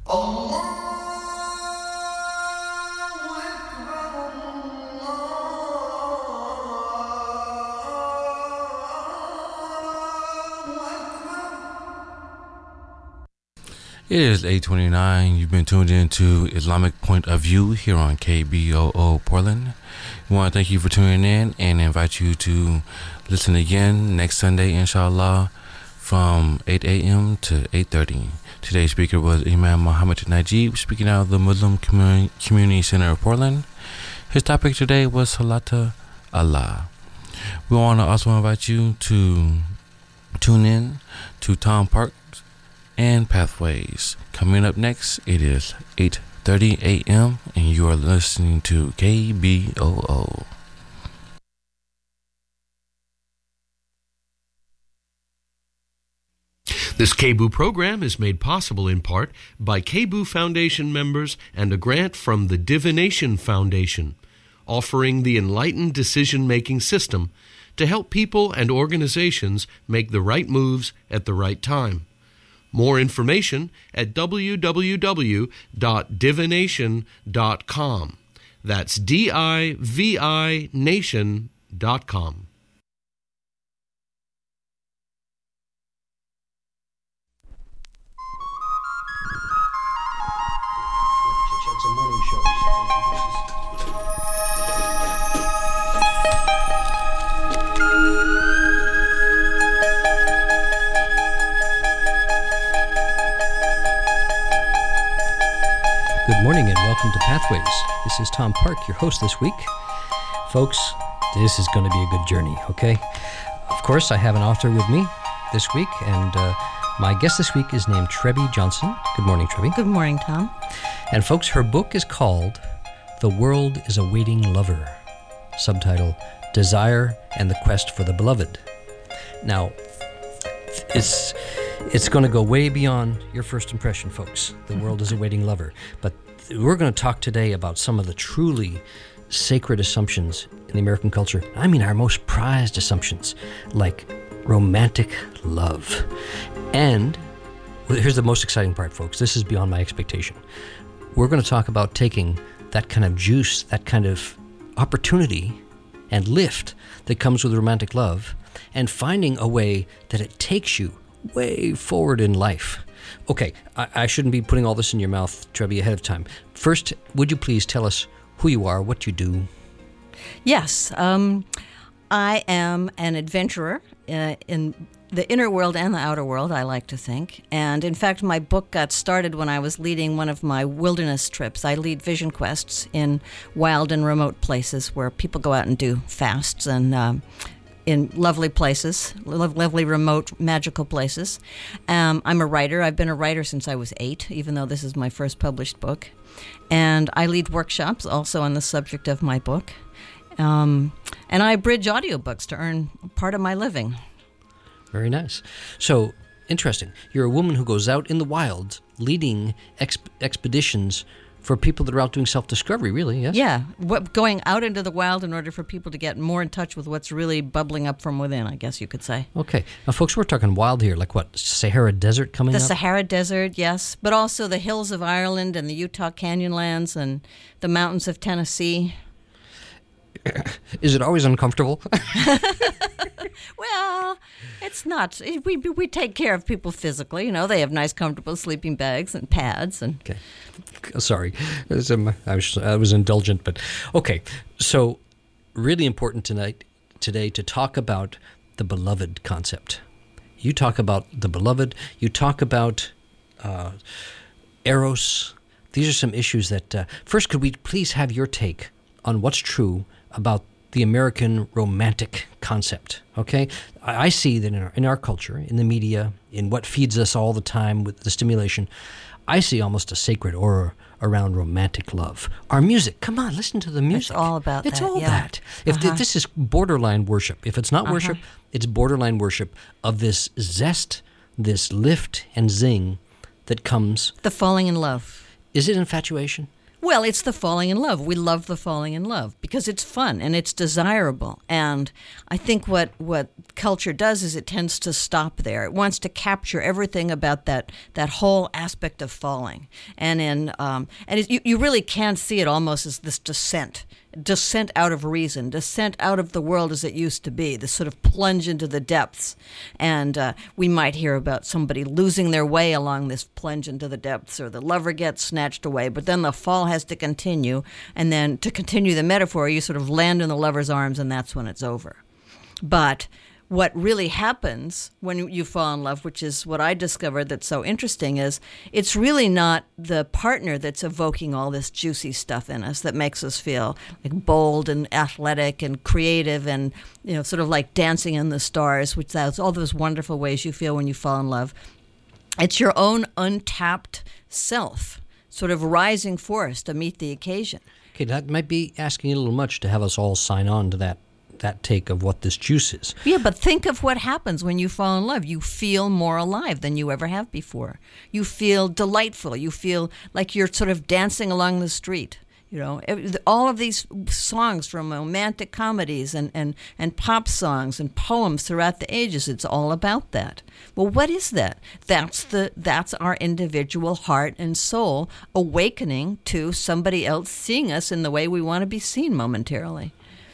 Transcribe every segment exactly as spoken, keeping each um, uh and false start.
It is eight twenty-nine. You've been tuned in to Islamic Point of View here on K B O O Portland. We want to thank you for tuning in and invite you to listen again next Sunday, inshallah, from eight a.m. to eight thirty. Today's speaker was Imam Muhammad Najib, speaking out of the Muslim Commun- Community Center of Portland. His topic today was Salata Allah. We want to also invite you to tune in to Tom Park and Pathways. Coming up next, it is eight thirty a.m. and you are listening to K B O O. This K B O O program is made possible in part by K B O O Foundation members and a grant from the Divination Foundation, offering the enlightened decision-making system to help people and organizations make the right moves at the right time. More information at w w w dot divination dot com. That's D I V I nation dot com. Good morning and welcome to Pathways. This is Tom Park, your host this week. Folks, this is going to be a good journey, okay? Of course, I have an author with me this week, and uh, my guest this week is named Trebby Johnson. Good morning, Trebby. Good morning, Tom. And folks, her book is called The World is a Waiting Lover, subtitle, Desire and the Quest for the Beloved. Now, it's... It's going to go way beyond your first impression, folks. The world is a waiting lover. But we're going to talk today about some of the truly sacred assumptions in the American culture. I mean, our most prized assumptions, like romantic love. And well, here's the most exciting part, folks. This is beyond my expectation. We're going to talk about taking that kind of juice, that kind of opportunity and lift that comes with romantic love and finding a way that it takes you way forward in life. Okay, I, I shouldn't be putting all this in your mouth, Trebby, ahead of time. First, would you please tell us who you are, what you do? Yes, um, I am an adventurer uh, in the inner world and the outer world, I like to think. And in fact, my book got started when I was leading one of my wilderness trips. I lead vision quests in wild and remote places where people go out and do fasts and um, in lovely places, lovely, remote, magical places. Um, I'm a writer. I've been a writer since I was eight, even though this is my first published book. And I lead workshops also on the subject of my book. Um, and I bridge audiobooks to earn part of my living. Very nice. So, interesting. You're a woman who goes out in the wild leading exp- expeditions for people that are out doing self-discovery, really, yes? Yeah, what, going out into the wild in order for people to get more in touch with what's really bubbling up from within, I guess you could say. Okay. Now, folks, we're talking wild here, like what, Sahara Desert coming the up? The Sahara Desert, yes, but also the hills of Ireland and the Utah Canyonlands and the mountains of Tennessee. Is it always uncomfortable? Well, it's not. We we take care of people physically. You know, they have nice, comfortable sleeping bags and pads. And okay, sorry, I was I was indulgent, but okay. So, really important tonight, today, to talk about the beloved concept. You talk about the beloved. You talk about uh, eros. These are some issues that. Uh, first, could we please have your take on what's true about the American romantic concept, okay? I, I see that in our, in our culture, in the media, in what feeds us all the time with the stimulation, I see almost a sacred aura around romantic love. Our music, come on, listen to the music. It's all about it's that, all yeah. that. If uh-huh. th- this is borderline worship, if it's not uh-huh. worship, it's borderline worship of this zest, this lift and zing that comes. The falling in love. Is it infatuation? Well, it's the falling in love. We love the falling in love because it's fun and it's desirable. And I think what, what culture does is it tends to stop there. It wants to capture everything about that that whole aspect of falling. And in um, and it, you, you really can see it almost as this descent. Descent out of reason, descent out of the world as it used to be, this sort of plunge into the depths. And uh, we might hear about somebody losing their way along this plunge into the depths, or the lover gets snatched away, but then the fall has to continue. And then to continue the metaphor, you sort of land in the lover's arms, and that's when it's over. But what really happens when you fall in love, which is what I discovered that's so interesting, is it's really not the partner that's evoking all this juicy stuff in us that makes us feel like bold and athletic and creative and, you know, sort of like dancing in the stars, which that's all those wonderful ways you feel when you fall in love. It's your own untapped self sort of rising force to meet the occasion. Okay, that might be asking a little much to have us all sign on to that that take of what this juice is. Yeah, but think of what happens when you fall in love. You feel more alive than you ever have before. You feel delightful. You feel like you're sort of dancing along the street. You know, all of these songs from romantic comedies and, and, and pop songs and poems throughout the ages, it's all about that. Well, what is that? That's the that's our individual heart and soul awakening to somebody else seeing us in the way we want to be seen momentarily.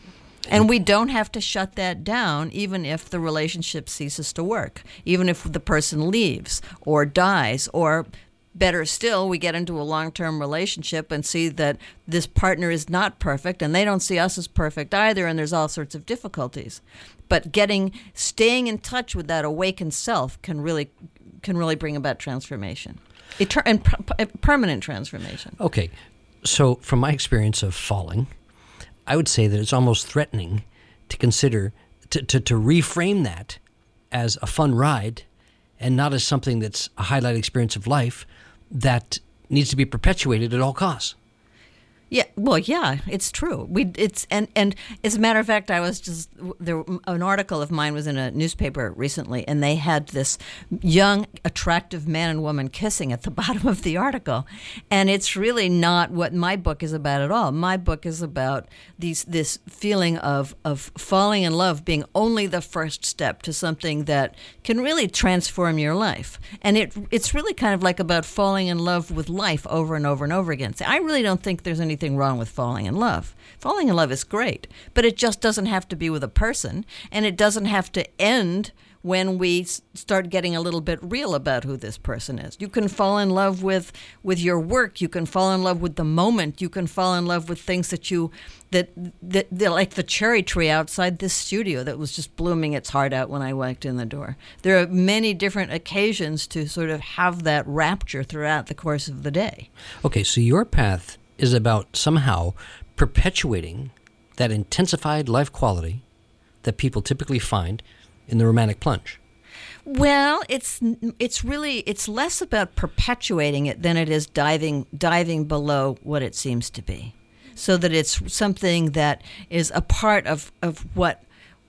And we don't have to shut that down even if the relationship ceases to work, even if the person leaves or dies, or better still, we get into a long-term relationship and see that this partner is not perfect and they don't see us as perfect either, and there's all sorts of difficulties. But getting, staying in touch with that awakened self can really, can really bring about transformation, Eter- and per- permanent transformation. Okay, so from my experience of falling, I would say that it's almost threatening to consider, to, to, to reframe that as a fun ride and not as something that's a highlight experience of life that needs to be perpetuated at all costs. Yeah, well, yeah, it's true. We it's and, and as a matter of fact, I was just there. An article of mine was in a newspaper recently, and they had this young, attractive man and woman kissing at the bottom of the article, and it's really not what my book is about at all. My book is about these this feeling of of falling in love being only the first step to something that can really transform your life, and it it's really kind of like about falling in love with life over and over and over again. So I really don't think there's any Anything wrong with falling in love. Falling in love is great, but it just doesn't have to be with a person, and it doesn't have to end when we start getting a little bit real about who this person is. You can fall in love with with your work. You can fall in love with the moment. You can fall in love with things that you that that, that like the cherry tree outside this studio that was just blooming its heart out when I walked in the door. There are many different occasions to sort of have that rapture throughout the course of the day. Okay, so your path is about somehow perpetuating that intensified life quality that people typically find in the romantic plunge. Well, it's it's really it's less about perpetuating it than it is diving diving below what it seems to be, so that it's something that is a part of, of what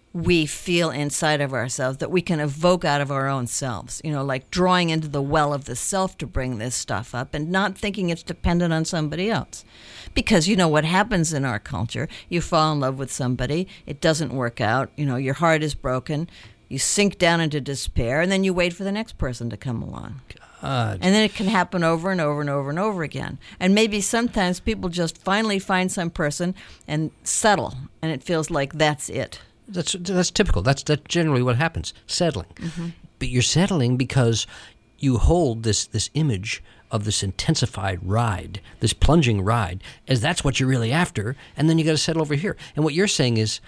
we feel inside of ourselves, that we can evoke out of our own selves, you know, like drawing into the well of the self to bring this stuff up and not thinking it's dependent on somebody else. Because, you know, what happens in our culture, you fall in love with somebody, it doesn't work out, you know, your heart is broken, you sink down into despair, and then you wait for the next person to come along. God. And then it can happen over and over and over and over again. And maybe sometimes people just finally find some person and settle, and it feels like that's it. That's that's typical. That's that's generally what happens. Settling, mm-hmm. But you're settling because you hold this this image of this intensified ride, this plunging ride, as that's what you're really after, and then you got to settle over here. And what you're saying is,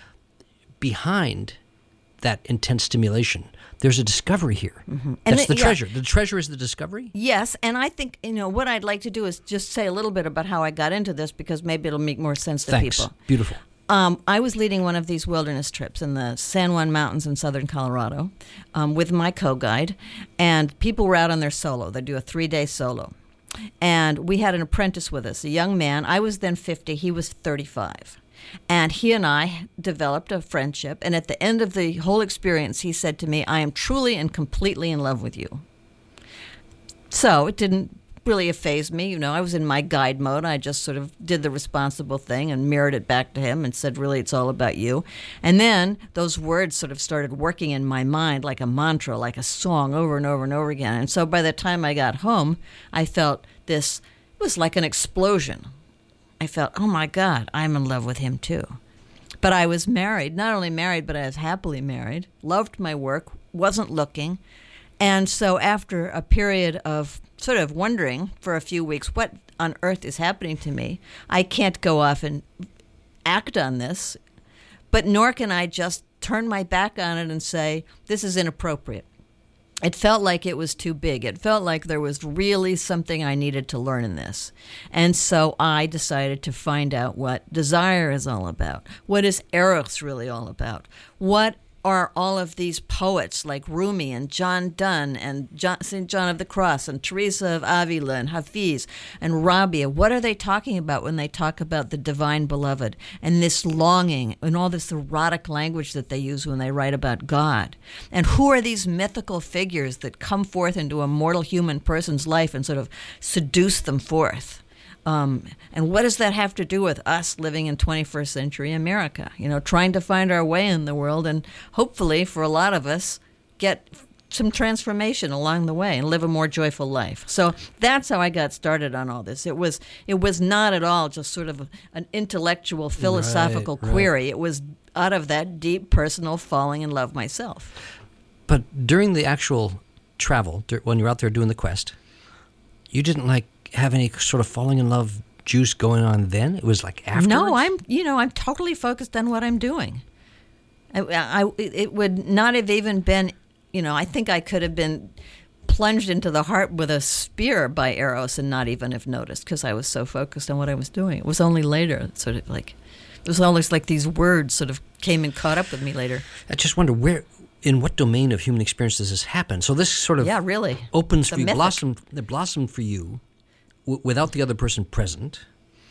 behind that intense stimulation, there's a discovery here. Mm-hmm. That's the, the treasure. Yeah. The treasure is the discovery? Yes, and I think, you know, what I'd like to do is just say a little bit about how I got into this, because maybe it'll make more sense to Thanks. people. Beautiful. Um, I was leading one of these wilderness trips in the San Juan Mountains in southern Colorado um, with my co-guide, and people were out on their solo. They do a three-day solo. And we had an apprentice with us, a young man. I was then fifty. He was thirty-five. And he and I developed a friendship, and at the end of the whole experience, he said to me, "I am truly and completely in love with you." So it didn't really phased me. You know, I was in my guide mode. I just sort of did the responsible thing and mirrored it back to him and said, really, it's all about you. And then those words sort of started working in my mind like a mantra, like a song over and over and over again. And so by the time I got home, I felt this, it was like an explosion. I felt, oh my God, I'm in love with him too. But I was married, not only married, but I was happily married, loved my work, wasn't looking. And so after a period of sort of wondering for a few weeks, what on earth is happening to me? I can't go off and act on this, but nor can I just turn my back on it and say, this is inappropriate. It felt like it was too big. It felt like there was really something I needed to learn in this. And so I decided to find out what desire is all about. What is Eros really all about? What are all of these poets like Rumi and John Donne and John, Saint John of the Cross and Teresa of Avila and Hafiz and Rabia, what are they talking about when they talk about the divine beloved and this longing and all this erotic language that they use when they write about God? And who are these mythical figures that come forth into a mortal human person's life and sort of seduce them forth? Um, and what does that have to do with us living in twenty-first century America? You know, trying to find our way in the world and hopefully for a lot of us get some transformation along the way and live a more joyful life. So that's how I got started on all this. It was it was not at all just sort of an intellectual, philosophical right, query. right. It was out of that deep personal falling in love myself. But during the actual travel, dur- when you're out there doing the quest, you didn't like have any sort of falling in love juice going on then? It was like afterwards? No, I'm, you know, I'm totally focused on what I'm doing. I, I, it would not have even been, you know, I think I could have been plunged into the heart with a spear by Eros and not even have noticed because I was so focused on what I was doing. It was only later, sort of like, it was almost like these words sort of came and caught up with me later. I just wonder where, in what domain of human experience does this happen? So this sort of yeah, really. opens It's for you, mythic. blossomed, it blossomed for you w- without the other person present.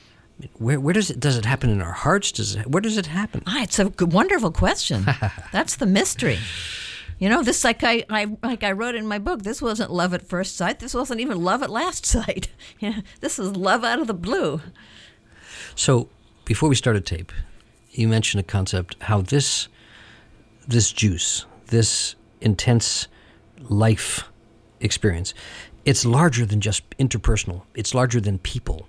I mean, where where does it does it happen in our hearts? Does it, where does it happen? Ah, it's a good, wonderful question. That's the mystery. You know, this like I, I like I wrote in my book. This wasn't love at first sight. This wasn't even love at last sight. You know, this is love out of the blue. So before we started tape, you mentioned a concept how this this juice, this intense life experience, it's larger than just interpersonal. It's larger than people.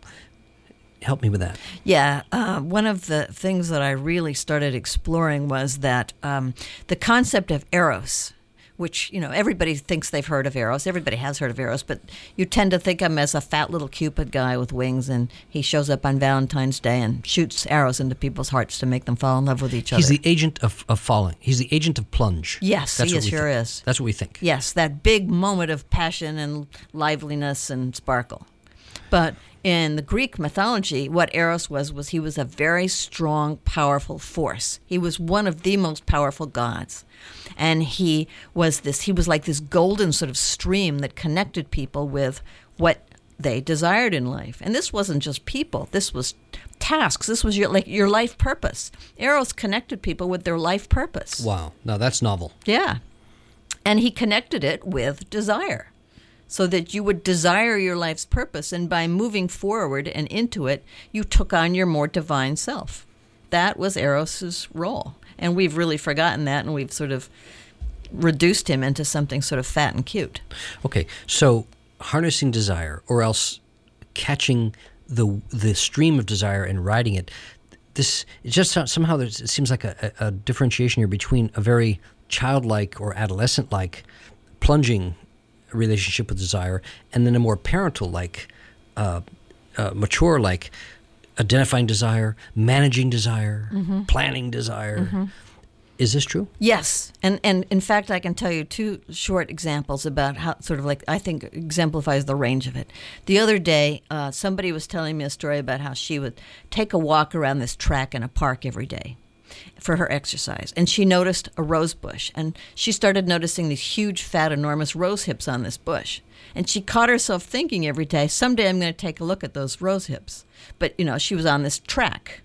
Help me with that. Yeah, uh, one of the things that I really started exploring was that um, the concept of Eros, which, you know, everybody thinks they've heard of Eros. Everybody has heard of Eros, but you tend to think of him as a fat little Cupid guy with wings, and he shows up on Valentine's Day and shoots arrows into people's hearts to make them fall in love with each other. He's the agent of, of falling. He's the agent of plunge. Yes, That's he what we sure think. is. That's what we think. Yes, that big moment of passion and liveliness and sparkle. But in the Greek mythology, what Eros was, was he was a very strong, powerful force. He was one of the most powerful gods. And he was this, he was like this golden sort of stream that connected people with what they desired in life. And this wasn't just people. This was tasks. This was your like your life purpose. Eros connected people with their life purpose. Wow. Now that's novel. Yeah. And he connected it with desire, so that you would desire your life's purpose, and by moving forward and into it, you took on your more divine self. That was Eros's role. And we've really forgotten that, and we've sort of reduced him into something sort of fat and cute. Okay, so harnessing desire, or else catching the the stream of desire and riding it, this it just somehow there's, it seems like a, a differentiation here between a very childlike or adolescent-like plunging relationship with desire, and then a more parental-like, uh, uh, mature-like, identifying desire, managing desire, mm-hmm. planning desire. Mm-hmm. Is this true? Yes, and and in fact, I can tell you two short examples about how sort of like I think exemplifies the range of it. The other day, uh, somebody was telling me a story about how she would take a walk around this track in a park every day for her exercise, and she noticed a rose bush, and she started noticing these huge, fat, enormous rose hips on this bush, and she caught herself thinking every day, someday I'm going to take a look at those rose hips. But you know, she was on this track,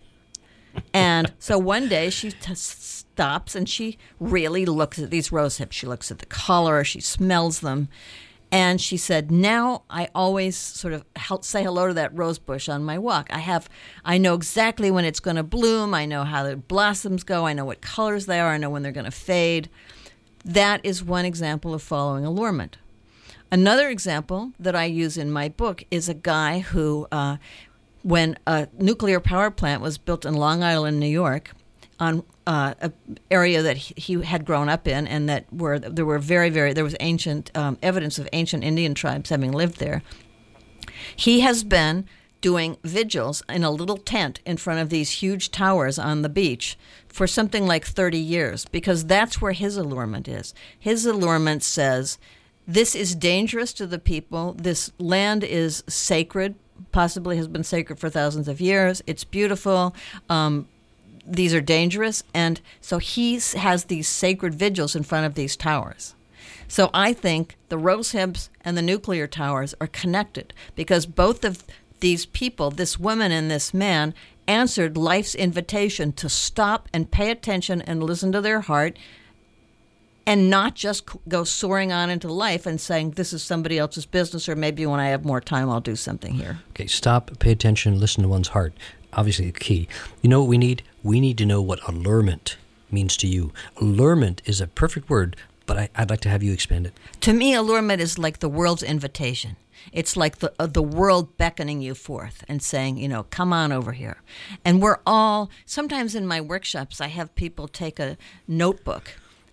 and so one day she t- stops and she really looks at these rose hips. She looks at the color, she smells them, And she said, now I always sort of help say hello to that rose bush on my walk. I have, I know exactly when it's going to bloom. I know how the blossoms go. I know what colors they are. I know when they're going to fade. That is one example of following allurement. Another example that I use in my book is a guy who, uh, when a nuclear power plant was built in Long Island, New York, on uh, an area that he had grown up in, and that were there were very, very there was ancient um, evidence of ancient Indian tribes having lived there. He has been doing vigils in a little tent in front of these huge towers on the beach for something like thirty years, because that's where his allurement is. His allurement says, this is dangerous to the people. This land is sacred, possibly has been sacred for thousands of years. It's beautiful. Um, these are dangerous. And so he has these sacred vigils in front of these towers. So I think the rose hips and the nuclear towers are connected, because both of these people, this woman and this man, answered life's invitation to stop and pay attention and listen to their heart, and not just go soaring on into life and saying, this is somebody else's business, or maybe when I have more time, I'll do something here. Okay, stop, pay attention, listen to one's heart. Obviously the key. You know what we need? We need to know what allurement means to you. Allurement is a perfect word, but I, I'd like to have you expand it. To me, allurement is like the world's invitation. It's like the uh, the world beckoning you forth and saying, you know, come on over here. And we're all, sometimes in my workshops, I have people take a notebook,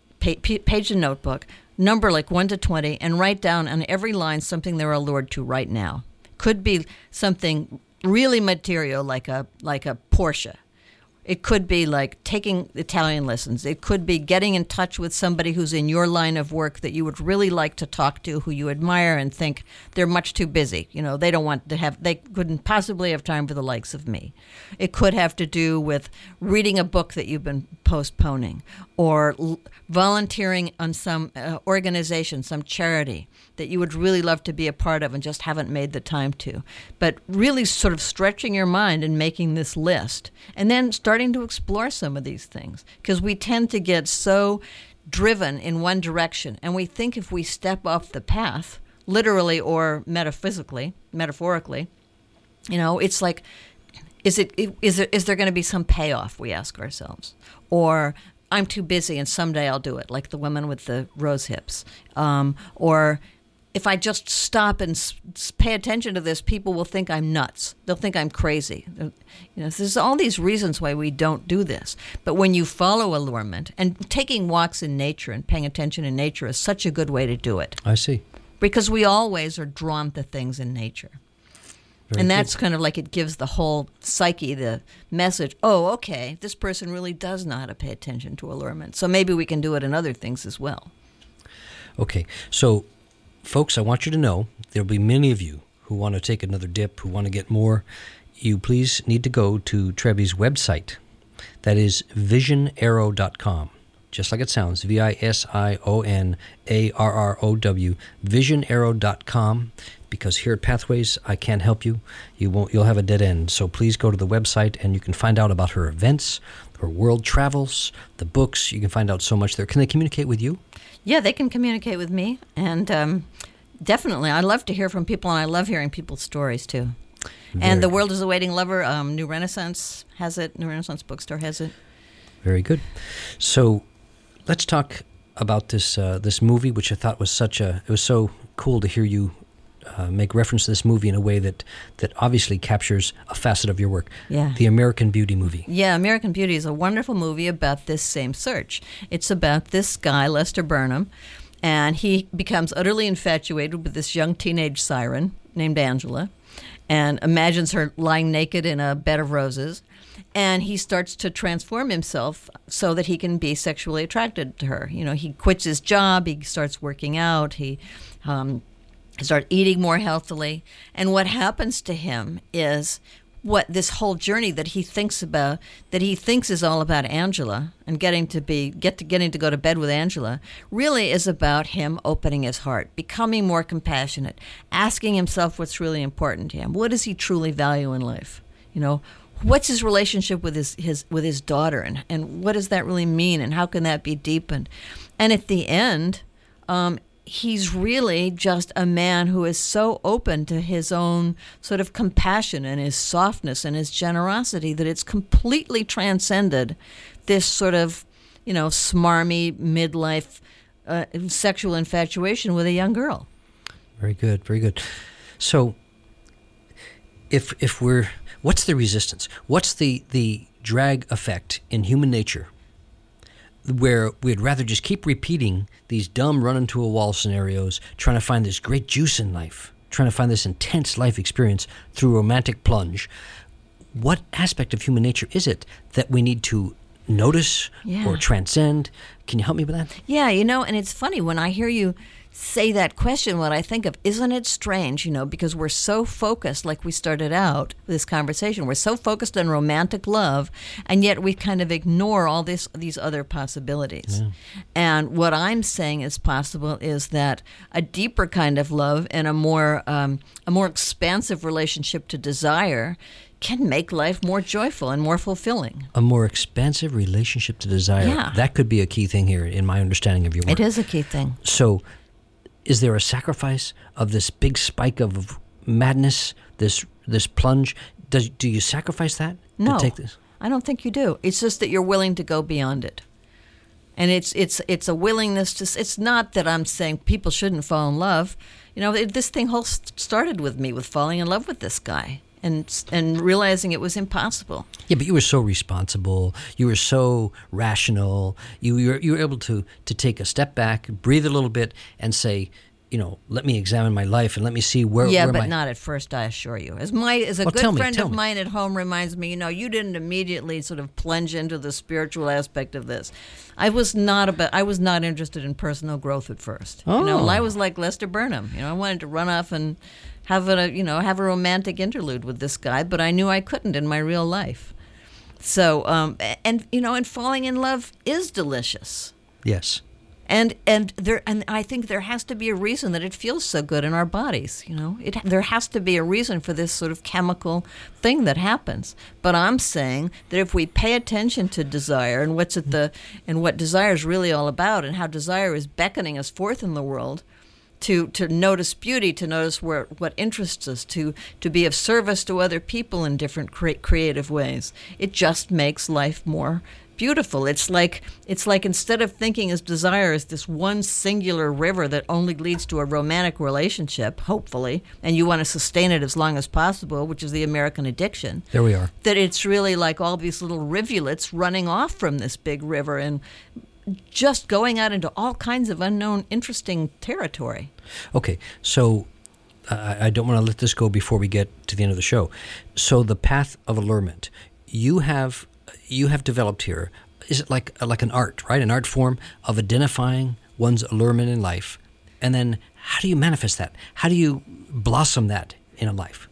page a notebook, number like one to twenty, and write down on every line something they're allured to right now. Could be something really material, like a like a Porsche. It could be like taking Italian lessons. It could be getting in touch with somebody who's in your line of work that you would really like to talk to, who you admire and think they're much too busy. You know, they don't want to have, they couldn't possibly have time for the likes of me. It could have to do with reading a book that you've been postponing, or l- volunteering on some uh, organization, some charity that you would really love to be a part of and just haven't made the time to. But really sort of stretching your mind and making this list, and then starting to explore some of these things, because we tend to get so driven in one direction, and we think if we step off the path, literally or metaphysically, metaphorically, you know, it's like, is it is there, is there going to be some payoff, we ask ourselves, or I'm too busy and someday I'll do it, like the woman with the rose hips, um, or if I just stop and s- pay attention to this, people will think I'm nuts. They'll think I'm crazy. You know, there's all these reasons why we don't do this. But when you follow allurement, and taking walks in nature and paying attention in nature is such a good way to do it. I see. Because we always are drawn to things in nature. Very and that's good. Kind of like it gives the whole psyche the message, oh, okay, this person really does know how to pay attention to allurement. So maybe we can do it in other things as well. Okay, so folks, I want you to know there'll be many of you who want to take another dip, who want to get more. You please need to go to Trevi's website. That is vision arrow dot com. Just like it sounds, V I S I O N A R R O W, vision arrow dot com. Because here at Pathways, I can't help you. You won't. You'll have a dead end. So please go to the website and you can find out about her events, her world travels, the books. You can find out so much there. Can they communicate with you? Yeah, they can communicate with me, and um, definitely, I love to hear from people, and I love hearing people's stories too. Very and The World is a Waiting Lover, um, New Renaissance has it. New Renaissance Bookstore has it. Very good. So let's talk about this uh, this movie, which I thought was such a. It was so cool to hear you uh, make reference to this movie in a way that that obviously captures a facet of your work. Yeah. The American Beauty movie. Yeah, American Beauty is a wonderful movie about this same search. It's about this guy, Lester Burnham, and he becomes utterly infatuated with this young teenage siren named Angela, and imagines her lying naked in a bed of roses. And he starts to transform himself so that he can be sexually attracted to her. You know, he quits his job, he starts working out, he um, starts eating more healthily. And what happens to him is what this whole journey that he thinks about, that he thinks is all about Angela and getting to be get to getting to go to bed with Angela, really is about him opening his heart, becoming more compassionate, asking himself what's really important to him. What does he truly value in life? You know, what's his relationship with his, his with his daughter, and, and what does that really mean, and how can that be deepened? And at the end, um, he's really just a man who is so open to his own sort of compassion and his softness and his generosity that it's completely transcended this sort of, you know, smarmy midlife uh, sexual infatuation with a young girl. Very good, very good. So, if if we're, what's the resistance? What's the the drag effect in human nature, where we'd rather just keep repeating these dumb run-into-a-wall scenarios, trying to find this great juice in life, trying to find this intense life experience through romantic plunge? What aspect of human nature is it that we need to notice yeah. or transcend? Can you help me with that? Yeah, you know, and it's funny, when I hear you say that question, what I think of, isn't it strange, you know, because we're so focused, like we started out this conversation, we're so focused on romantic love, and yet we kind of ignore all this these other possibilities. Yeah. And what I'm saying is possible is that a deeper kind of love and a more um, a more expansive relationship to desire can make life more joyful and more fulfilling. A more expansive relationship to desire. Yeah. That could be a key thing here in my understanding of your work. It is a key thing. So, is there a sacrifice of this big spike of madness, this this plunge? Does, do you sacrifice that no, to take this? I don't think you do. It's just that you're willing to go beyond it. And it's it's it's a willingness to, it's not that I'm saying people shouldn't fall in love. You know, it, this thing whole started with me, with falling in love with this guy. And and realizing it was impossible. Yeah, but you were so responsible. You were so rational. You you were, you were able to to take a step back, breathe a little bit, and say, you know, let me examine my life and let me see where. Yeah, where but my... not at first, I assure you. As my as a well, good me, friend of me. mine at home reminds me, you know, you didn't immediately sort of plunge into the spiritual aspect of this. I was not about. I was not interested in personal growth at first. Oh. You know, I was like Lester Burnham. You know, I wanted to run off and have a you know have a romantic interlude with this guy, but I knew I couldn't in my real life. So, um, and you know, and falling in love is delicious. Yes. And and there and I think there has to be a reason that it feels so good in our bodies. You know, it there has to be a reason for this sort of chemical thing that happens. But I'm saying that if we pay attention to desire and what's at the and what desire is really all about, and how desire is beckoning us forth in the world, to to notice beauty, to notice where what interests us, to to be of service to other people in different cre- creative ways, it just makes life more beautiful. It's like it's like instead of thinking as desire as this one singular river that only leads to a romantic relationship, hopefully, and you want to sustain it as long as possible, which is the American addiction. There we are. That it's really like all these little rivulets running off from this big river and just going out into all kinds of unknown, interesting territory. Okay, so uh, I don't want to let this go before we get to the end of the show. So the path of allurement, you have you have developed here. Is it like like an art, right? An art form of identifying one's allurement in life, and then how do you manifest that? How do you blossom that in a life?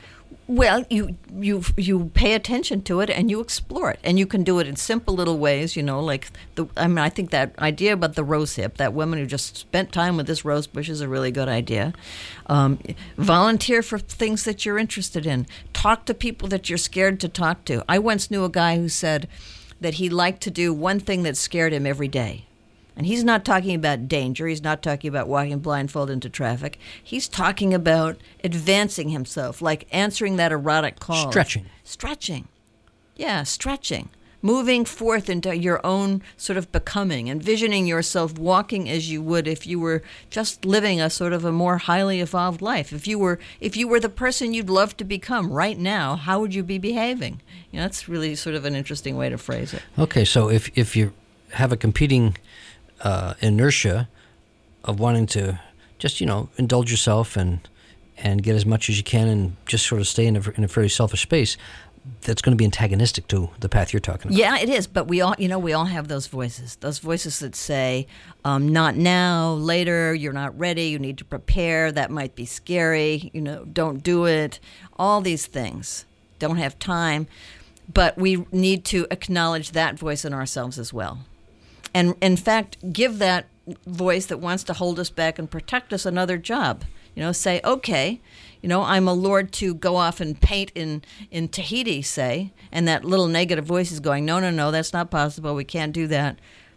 Well, you you you pay attention to it and you explore it, and you can do it in simple little ways. You know, like the I mean, I think that idea about the rose hip, that woman who just spent time with this rose bush, is a really good idea. Um, volunteer for things that you're interested in. Talk to people that you're scared to talk to. I once knew a guy who said that he liked to do one thing that scared him every day. And he's not talking about danger. He's not talking about walking blindfold into traffic. He's talking about advancing himself, like answering that erotic call. Stretching. Stretching. Yeah, stretching. Moving forth into your own sort of becoming, envisioning yourself walking as you would if you were just living a sort of a more highly evolved life. If you were if you were the person you'd love to become right now, how would you be behaving? You know, that's really sort of an interesting way to phrase it. Okay, so if if you have a competing Uh, inertia of wanting to just, you know, indulge yourself and and get as much as you can and just sort of stay in a, in a very selfish space, that's going to be antagonistic to the path you're talking about. Yeah, it is. But we all, you know, we all have those voices, those voices that say, um, not now, later, you're not ready, you need to prepare, that might be scary, you know, don't do it, all these things, don't have time. But we need to acknowledge that voice in ourselves as well. And, in fact, give that voice that wants to hold us back and protect us another job. You know, say, okay, you know, I'm allured to go off and paint in, in Tahiti, say, and that little negative voice is going, no, no, no, that's not possible. We can't do that.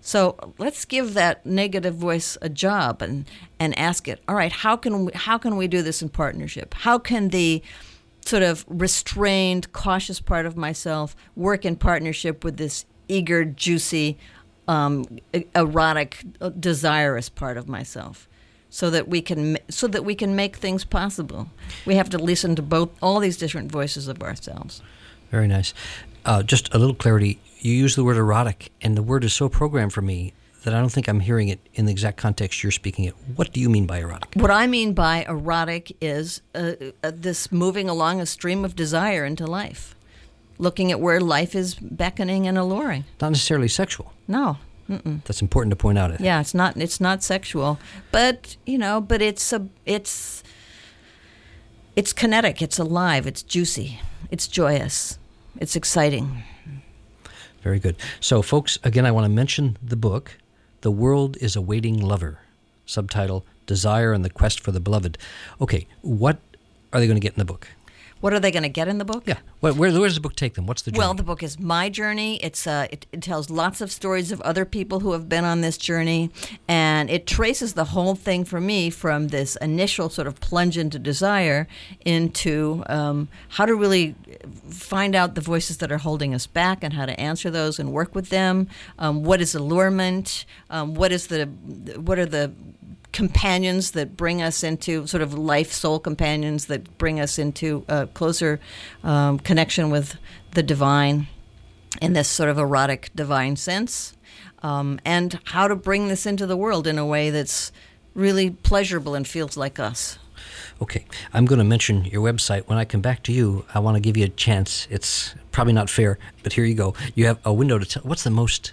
So let's give that negative voice a job and, and ask it, all right, how can we, how can we do this in partnership? How can the sort of restrained, cautious part of myself work in partnership with this eager, juicy, um, erotic, desirous part of myself, so that we can so that we can make things possible? We have to listen to both all these different voices of ourselves. Very nice. Uh, just a little clarity. You use the word erotic, and the word is so programmed for me that I don't think I'm hearing it in the exact context you're speaking it. What do you mean by erotic? What I mean by erotic is uh, uh, this moving along a stream of desire into life, looking at where life is beckoning and alluring. Not necessarily sexual. No. Mm-mm. That's important to point out. Yeah, it's not. It's not sexual, but you know, but it's a, it's, it's kinetic. It's alive. It's juicy. It's joyous. It's exciting. Very good. So, folks, again, I want to mention the book, The World is a Waiting Lover, subtitle, Desire and the Quest for the Beloved. Okay, what are they going to get in the book? What are they going to get in the book? Yeah. Where, where, where does the book take them? What's the journey? Well, the book is my journey. It's uh, it, it tells lots of stories of other people who have been on this journey, and it traces the whole thing for me from this initial sort of plunge into desire into um, how to really find out the voices that are holding us back and how to answer those and work with them. Um, what is allurement? Um, what is the what are the companions that bring us into sort of life soul companions that bring us into a closer um, connection with the divine in this sort of erotic divine sense, um, and how to bring this into the world in a way that's really pleasurable and feels like us. Okay, I'm going to mention your website. When I come back to you, I want to give you a chance. It's probably not fair, but here you go. You have a window to tell. What's the most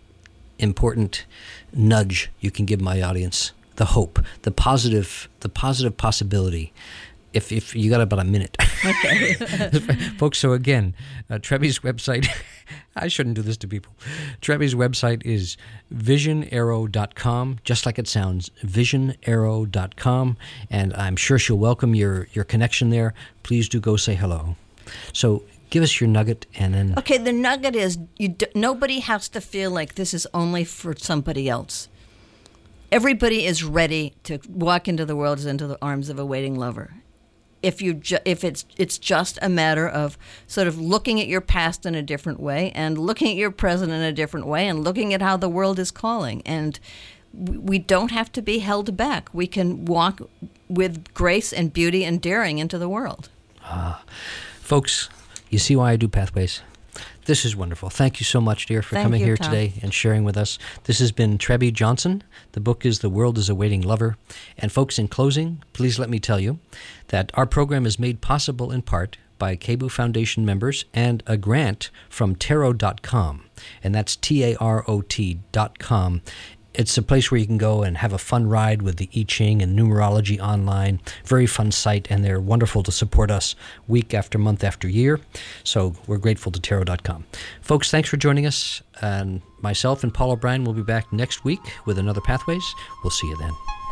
important nudge you can give my audience? The hope, the positive, the positive possibility. If if you got about a minute, okay, folks. So again, uh, Trebby's website. I shouldn't do this to people. Trebby's website is vision arrow dot com, just like it sounds, vision arrow dot com, and I'm sure she'll welcome your your connection there. Please do go say hello. So give us your nugget, and then. Okay, the nugget is you. Do, nobody has to feel like this is only for somebody else. Everybody is ready to walk into the world, into the arms of a waiting lover. If you, ju- if it's it's just a matter of sort of looking at your past in a different way, and looking at your present in a different way, and looking at how the world is calling, and we, we don't have to be held back. We can walk with grace and beauty and daring into the world. Ah, folks, you see why I do Pathways. This is wonderful. Thank you so much, dear, for Thank coming you, here Tom. today and sharing with us. This has been Trebby Johnson. The book is The World is a Waiting Lover. And folks, in closing, please let me tell you that our program is made possible in part by K B O O Foundation members and a grant from tarot dot com. And that's T A R O T dot com. It's a place where you can go and have a fun ride with the I Ching and numerology online. Very fun site, and they're wonderful to support us week after month after year. So we're grateful to tarot dot com. Folks, thanks for joining us. And myself and Paul O'Brien will be back next week with another Pathways. We'll see you then.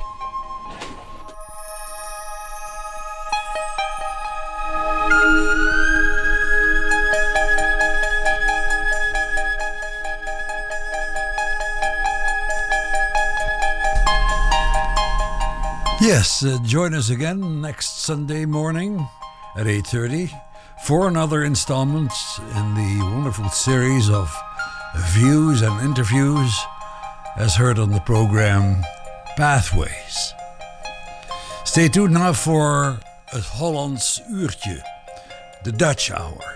Yes, uh, join us again next Sunday morning at eight thirty for another installment in the wonderful series of views and interviews as heard on the program Pathways. Stay tuned now for het Hollands uurtje, the Dutch Hour.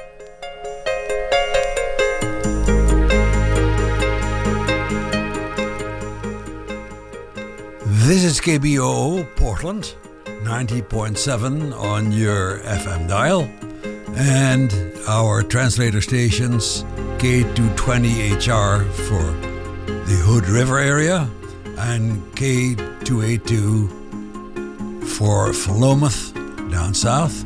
This is K B O O Portland, ninety point seven on your F M dial, and our translator stations K two twenty H R for the Hood River area and K two eighty-two for Philomath down south.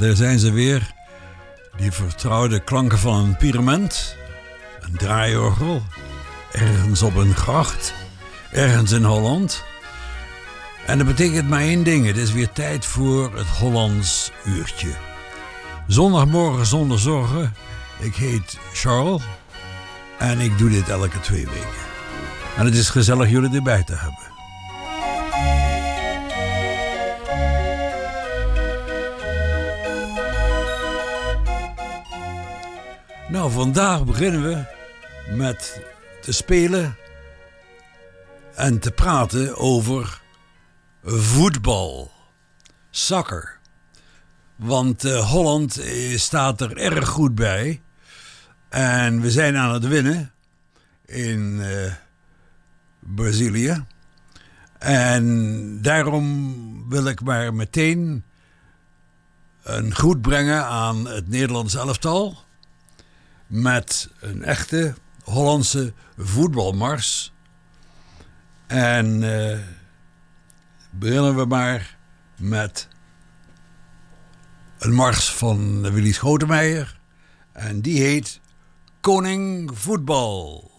daar zijn ze weer. Die vertrouwde klanken van een pyramid, een draaiorgel, ergens op een gracht, ergens in Holland. En dat betekent maar één ding, het is weer tijd voor het Hollands uurtje. Zondagmorgen zonder zorgen, ik heet Charles en ik doe dit elke twee weken. En het is gezellig jullie erbij te hebben. Nou, vandaag beginnen we met te spelen en te praten over voetbal, soccer. Want uh, Holland uh, staat er erg goed bij en we zijn aan het winnen in uh, Brazilië. En daarom wil ik maar meteen een groet brengen aan het Nederlands elftal met een echte Hollandse voetbalmars. En uh, beginnen we maar met een mars van Willy Schotenmeijer. En die heet Koning Voetbal.